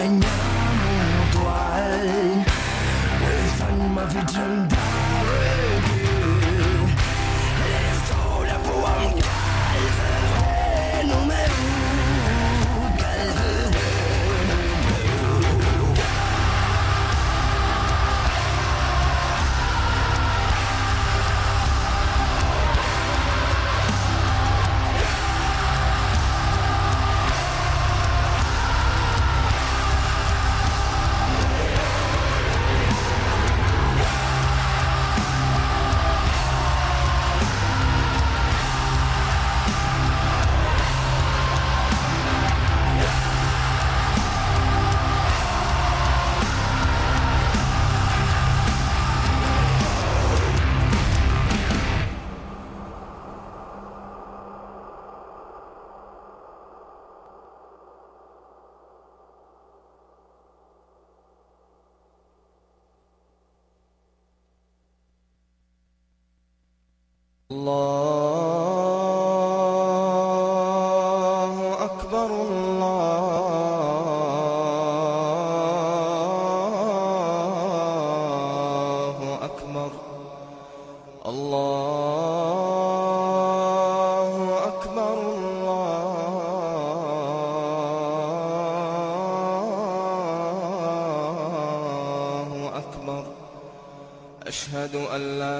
regna mutual, l'anima fi trentare che le storie può calzare numero calzare. الله أكبر الله أكبر الله أكبر الله أكبر أشهد أن لا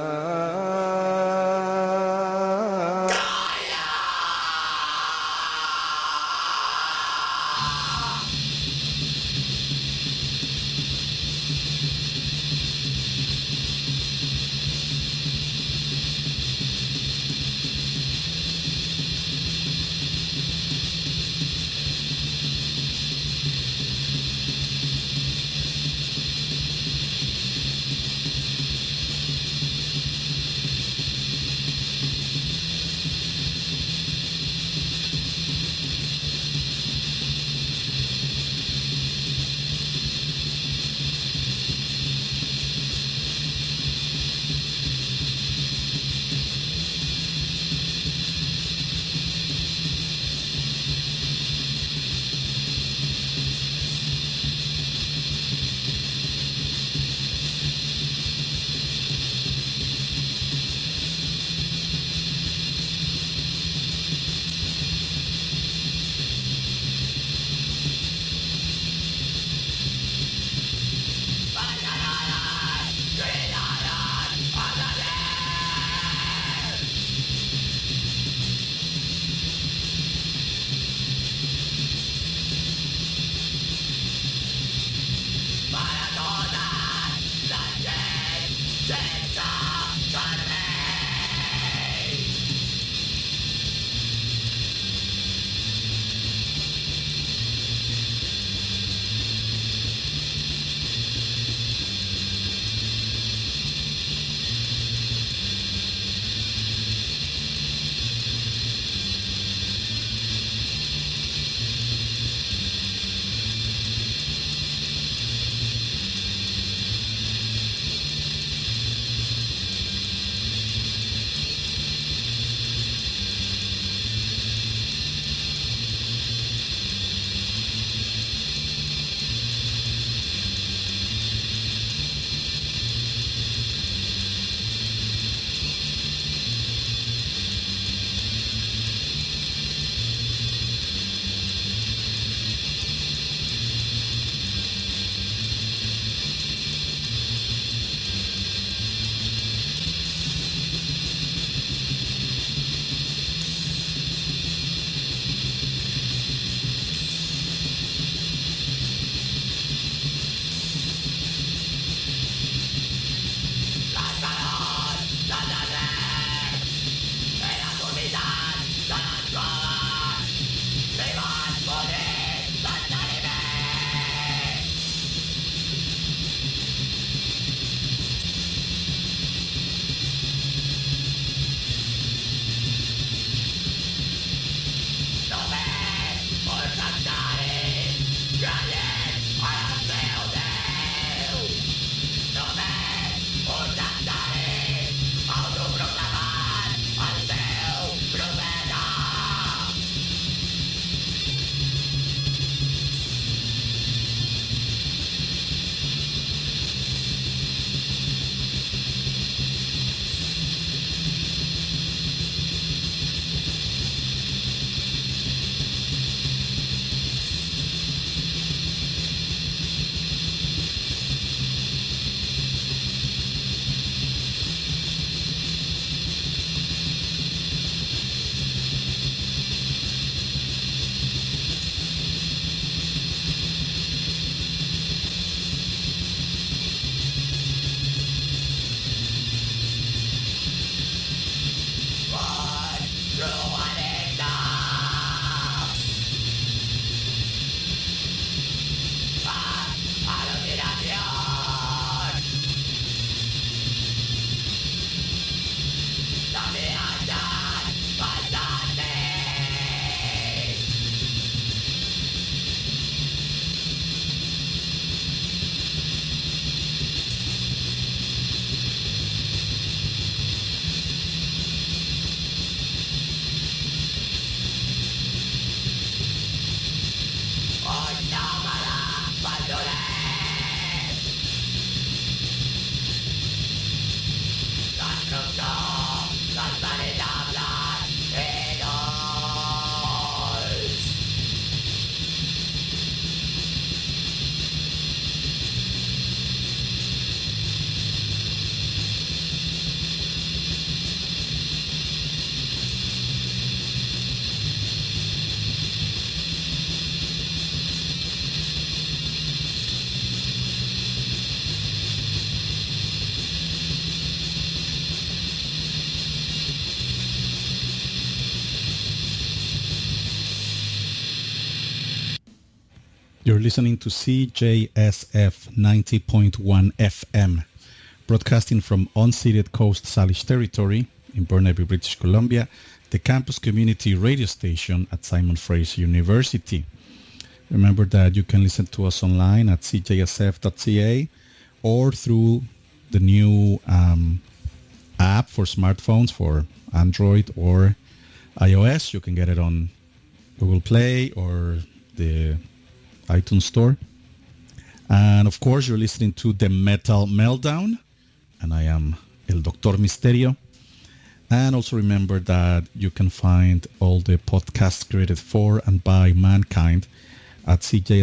You're listening to CJSF 90.1 FM, broadcasting from unceded Coast Salish territory in Burnaby, British Columbia, the campus community radio station at Simon Fraser University. Remember that you can listen to us online at cjsf.ca or through the new app for smartphones for Android or iOS. You can get it on Google Play or the iTunes Store. And of course, you're listening to The Metal Meltdown, and I am El Doctor Misterio. And also remember that you can find all the podcasts created for and by mankind at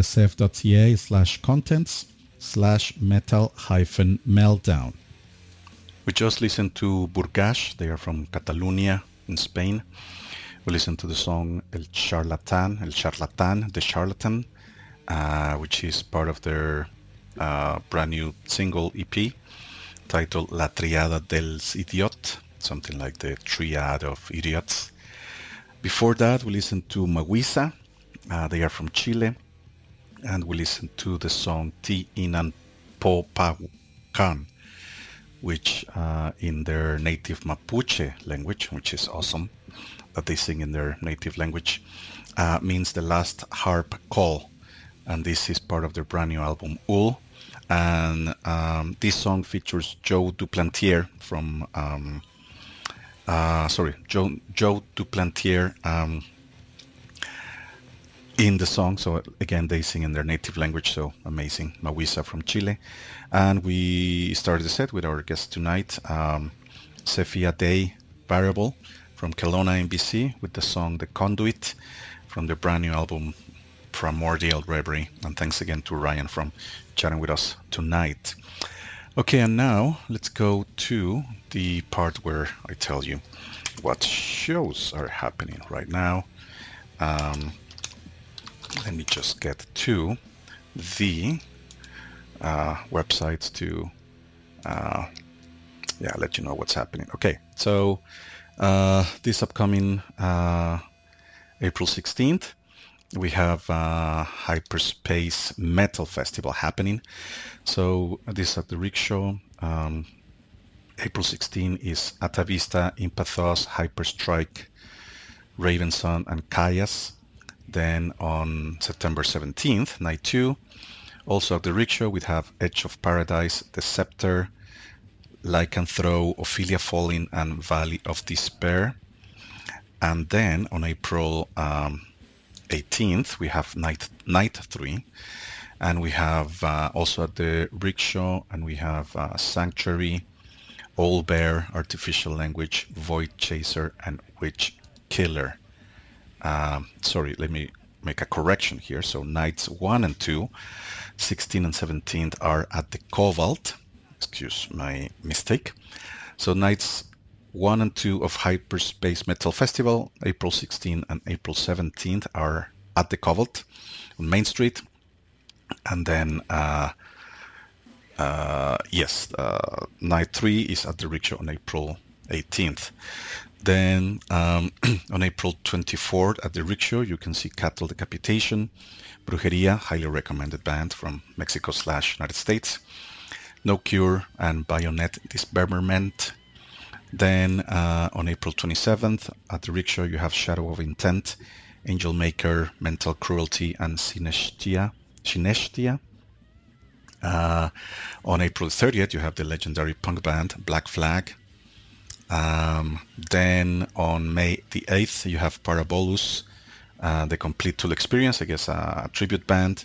cjsf.ca/contents/metal-meltdown. We just listened to Burgash. They are from Catalonia in Spain. We listened to the song El Charlatan, The Charlatan, which is part of their brand new single EP titled La Triada dels Idiots, something like the triad of idiots. Before that, we listened to Maguisa. They are from Chile. And we listened to the song Ti Inan Po Paucan, which in their native Mapuche language, which is awesome that they sing in their native language, means the last harp call. And this is part of their brand new album, Ul. And this song features Joe Duplantier from, Joe Duplantier in the song. So again, they sing in their native language, so amazing. Maguisa from Chile. And we started the set with our guest tonight, Cephia Day Variable from Kelowna in BC, with the song The Conduit from their brand new album, Primordial Reverie. And thanks again to Ryan from chatting with us tonight. Okay, and now let's go to the part where I tell you what shows are happening right now. Let me just get to the websites to let you know what's happening. Okay, so this upcoming April 16th, we have Hyperspace Metal Festival happening. So this at the Rickshaw. April 16 is Atavista, Impathos, Hyperstrike, Ravenson, and Kayas. Then on September 17th, night 2, also at the Rickshaw, we have Edge of Paradise, The Scepter, Lycanthrope, Ophelia Falling, and Valley of Despair. And then on April 18th, we have night 3, and we have also at the Rickshaw, and we have Sanctuary, Old Bear, Artificial Language, Void Chaser, and Witch Killer. Sorry, let me make a correction here. So nights 1 and 2, 16 and 17 are at the Cobalt. Excuse my mistake. So nights 1 and 2 of Hyperspace Metal Festival, April 16 and April 17th, are at the Cobalt on Main Street. And then, night 3 is at the Rickshaw on April 18th. Then on April 24th at the Rickshaw, you can see Cattle Decapitation, Brujeria, highly recommended band from Mexico/United States, No Cure, and Bayonet Dismemberment. Then on April 27th at the Rickshaw, you have Shadow of Intent, Angel Maker, Mental Cruelty, and Synestia. On April 30th, you have the legendary punk band Black Flag. Then on May the 8th, you have Parabolus, the Complete Tool Experience, I guess a tribute band.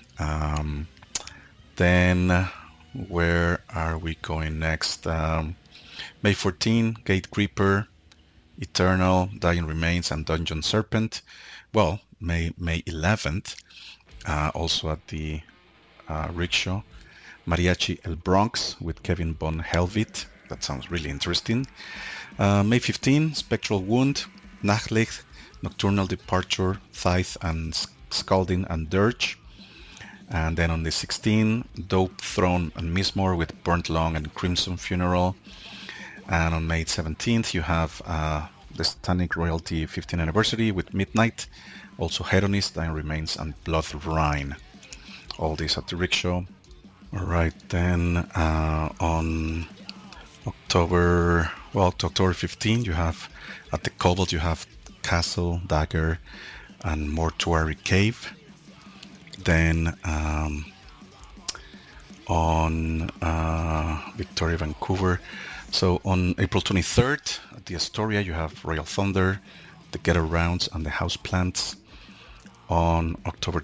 Then where are we going next? May 14, Gate Creeper, Eternal, Dying Remains, and Dungeon Serpent. Well, May 11th, also at the Rickshaw, Mariachi El Bronx with Kevin Von Helvit. That sounds really interesting. May 15, Spectral Wound, Nachtlicht, Nocturnal Departure, Tithe, and Scalding and Dirge. And then on the 16th, Dope Throne and Mistmore with Burnt Long and Crimson Funeral. And on May 17th, you have the Satanic Royalty 15th anniversary with Midnight, also Hedonist, Dying Remains, and Blood Rhine. All this at the rickshaw. All right, then on October 15, you have at the Cobalt, you have Castle, Dagger, and Mortuary Cave. Then on Victoria, Vancouver. So on April 23rd at the Astoria, you have Royal Thunder, the Get Arounds, and the House Plants. On April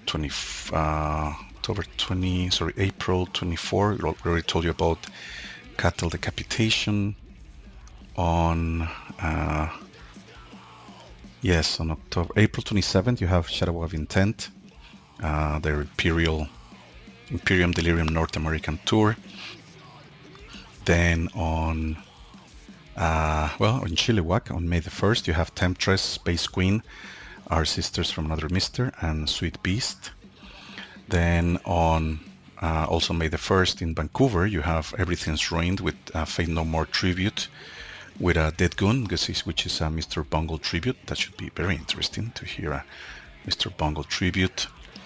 24, we already told you about Cattle Decapitation. On April 27th, you have Shadow of Intent, their Imperium Delirium North American Tour. Then on Chilliwack, on May the 1st, you have Temptress, Space Queen, Our Sisters from Another Mister, and Sweet Beast. Then on also May the 1st in Vancouver, you have Everything's Ruined with Fate No More tribute with a Dead Goon, which is a Mr. Bungle tribute. That should be very interesting to hear a Mr. Bungle tribute.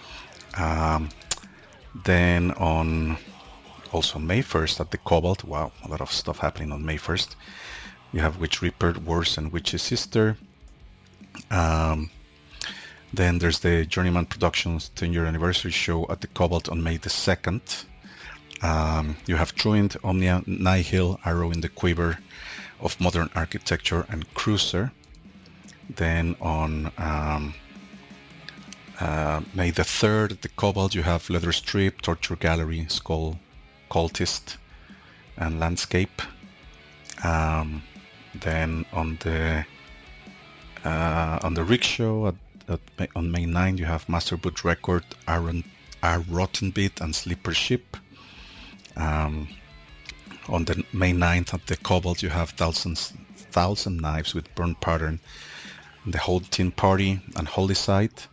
Then on also May 1st at the Cobalt, wow, a lot of stuff happening on May 1st. You have Witch Reaper, Worse, and Witch's Sister. Then there's the Journeyman Productions 10-year anniversary show at the Cobalt on May the 2nd. You have Truant, Omnia, Nihil, Arrow in the Quiver of Modern Architecture, and Cruiser. Then on May the 3rd at the Cobalt, you have Leather Strip, Torture Gallery, Skull, Cultist, and Landscape. Then on the rickshaw on May 9, you have Master Boot Record, A Rotten Bit, and Slipper Ship. On the May 9th at the Cobalt, you have Thousand Knives with Burn Pattern, The Whole Teen Party, and Holy Sight.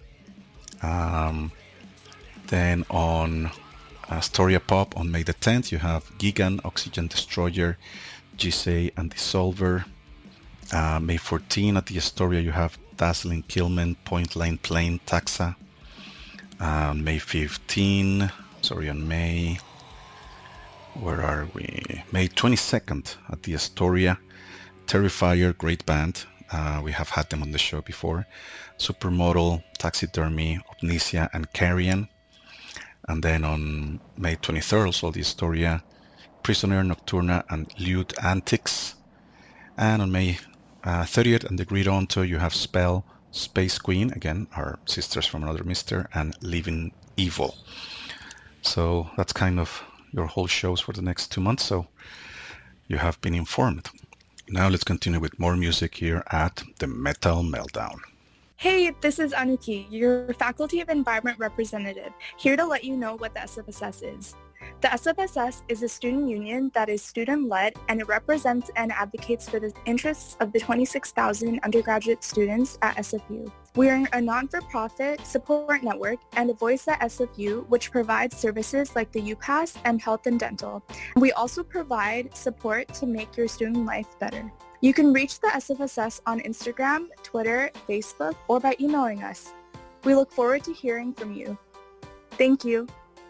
Then on Astoria Pop on May the 10th, you have Gigan, Oxygen Destroyer, Gisei, and Dissolver. May 14 at the Astoria, you have Dazzling Killman, Point Line Plane, Taxa. May 15, on May, where are we? May 22nd at the Astoria, Terrifier, great band. We have had them on the show before. Supermodel, Taxidermy, Omnisia, and Carrion. And then on May 23rd, also the Astoria, Prisoner, Nocturna, and Lewd Antics. And on May 30th and the Great Onto, you have Spell, Space Queen, again, Our Sisters from Another Mister, and Living Evil. So that's kind of your whole shows for the next 2 months, so you have been informed. Now let's continue with more music here at the Metal Meltdown. Hey, this is Anuki, your Faculty of Environment representative, here to let you know what the SFSS is. The SFSS is a student union that is student-led, and it represents and advocates for the interests of the 26,000 undergraduate students at SFU. We are a non-for-profit support network and a voice at SFU, which provides services like the UPass and health and dental. We also provide support to make your student life better. You can reach the SFSS on Instagram, Twitter, Facebook, or by emailing us. We look forward to hearing from you. Thank you.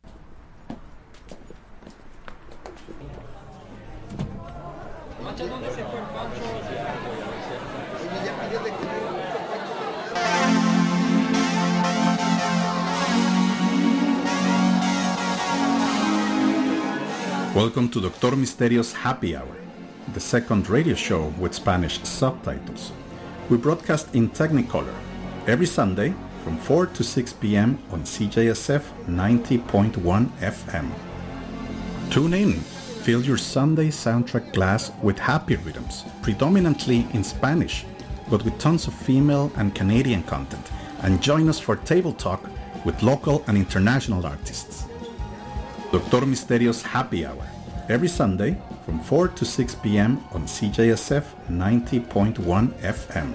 Welcome to Dr. Misterio's Happy Hour, the second radio show with Spanish subtitles. We broadcast in Technicolor every Sunday from 4 to 6 p.m. on CJSF 90.1 FM. Tune in, fill your Sunday soundtrack glass with happy rhythms, predominantly in Spanish, but with tons of female and Canadian content, and join us for table talk with local and international artists. Dr. Misterio's Happy Hour, every Sunday from 4 to 6 p.m. on CJSF 90.1 FM.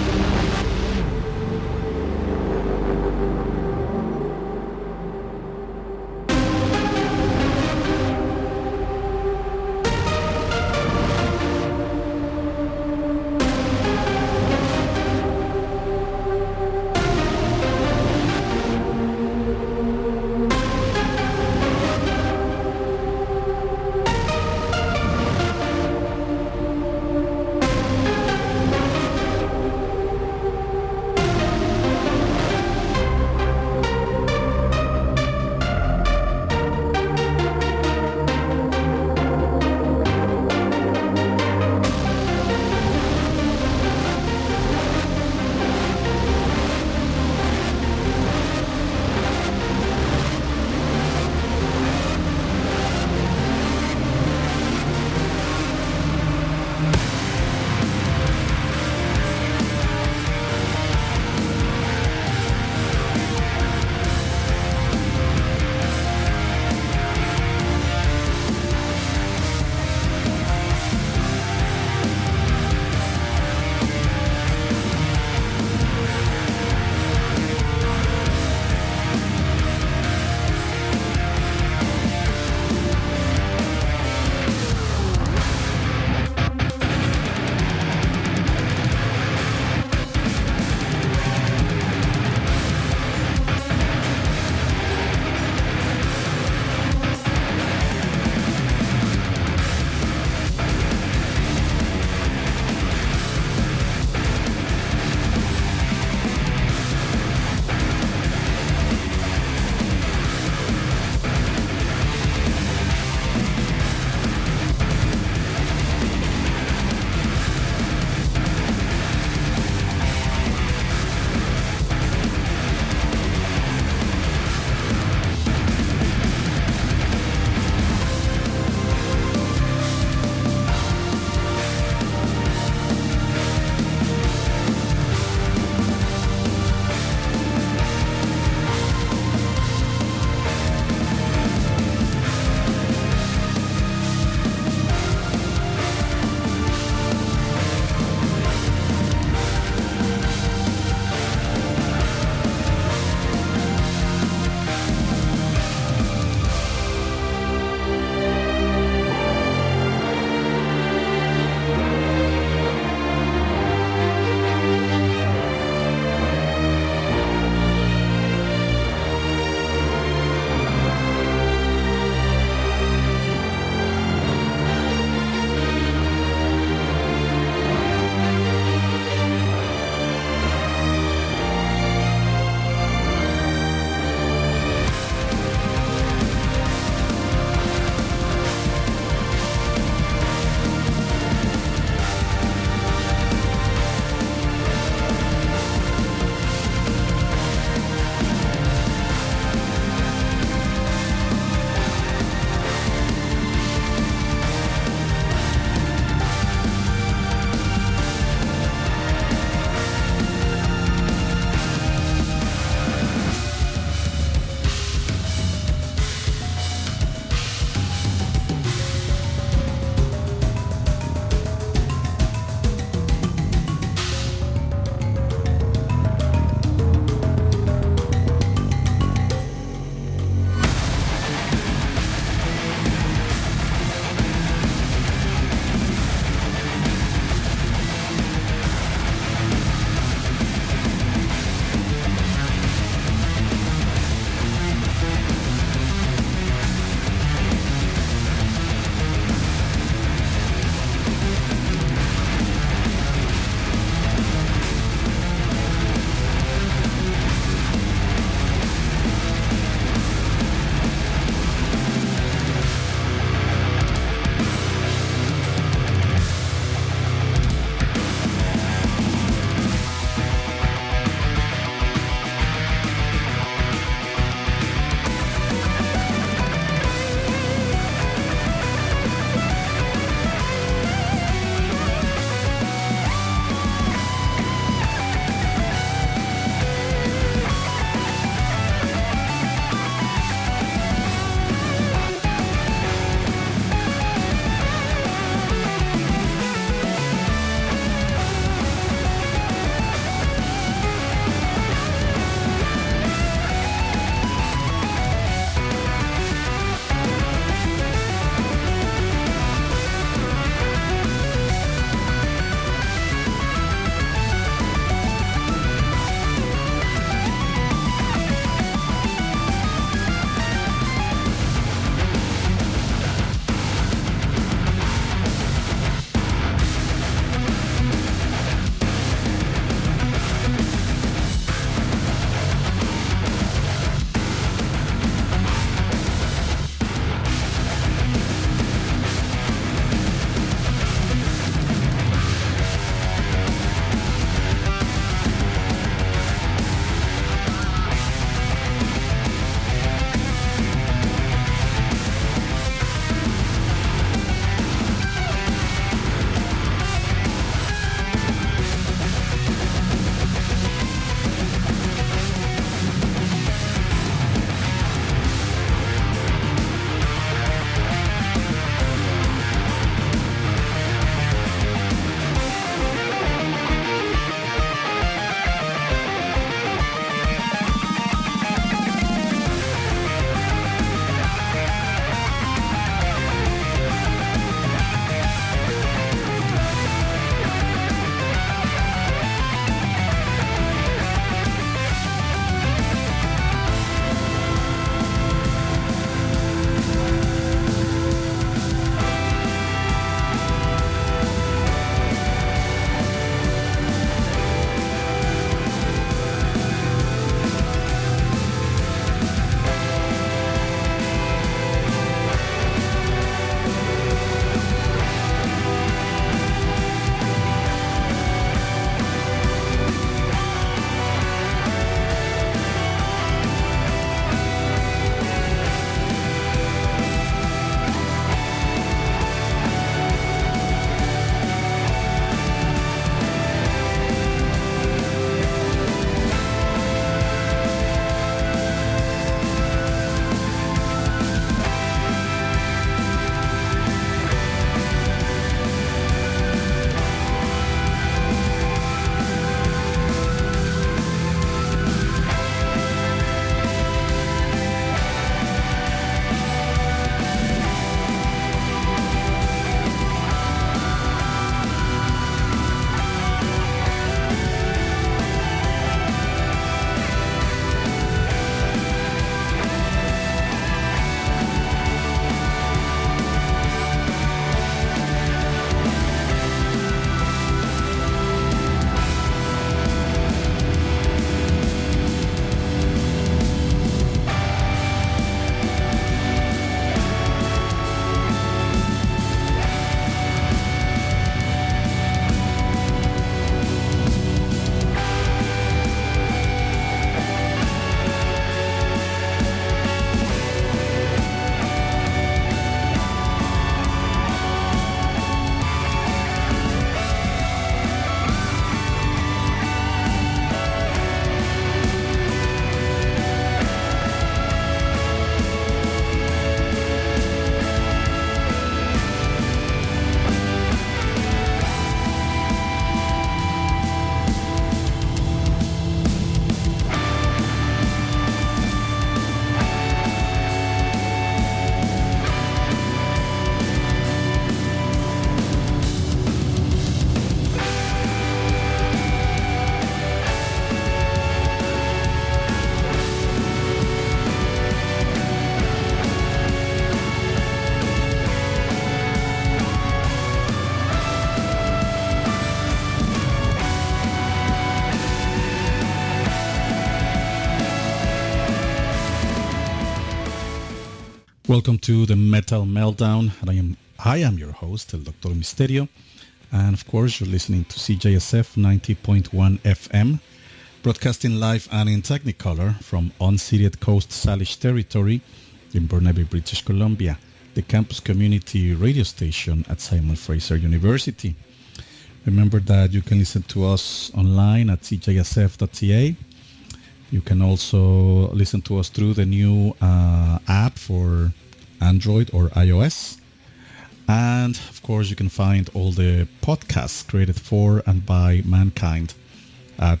Welcome to the Metal Meltdown, and I am your host, El Dr. Misterio, and of course you're listening to CJSF 90.1 FM, broadcasting live and in Technicolor from unceded Coast Salish territory in Burnaby, British Columbia, the campus community radio station at Simon Fraser University. Remember that you can listen to us online at cjsf.ca. You can also listen to us through the new app for Android or iOS. And of course, you can find all the podcasts created for and by mankind at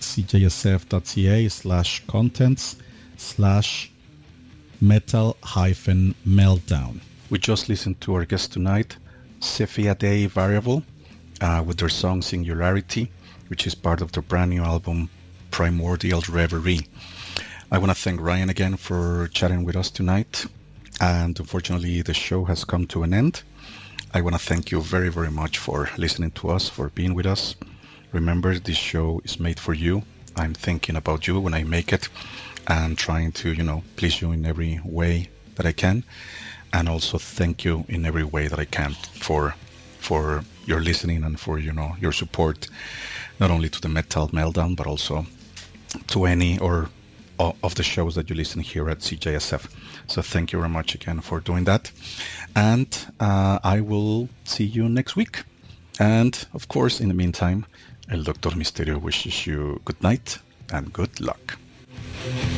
cjsf.ca/contents/metal-meltdown. We just listened to our guest tonight, Cephia Day Variable, with their song Singularity, which is part of their brand new album, Primordial Reverie. I want to thank Ryan again for chatting with us tonight. And unfortunately, the show has come to an end. I want to thank you very, very much for listening to us, for being with us. Remember, this show is made for you. I'm thinking about you when I make it and trying to, please you in every way that I can. And also thank you in every way that I can for your listening and for, your support, not only to the Metal Meltdown, but also to any or of the shows that you listen here at CJSF. So thank you very much again for doing that. And I will see you next week. And of course, in the meantime, El Dr. Misterio wishes you good night and good luck.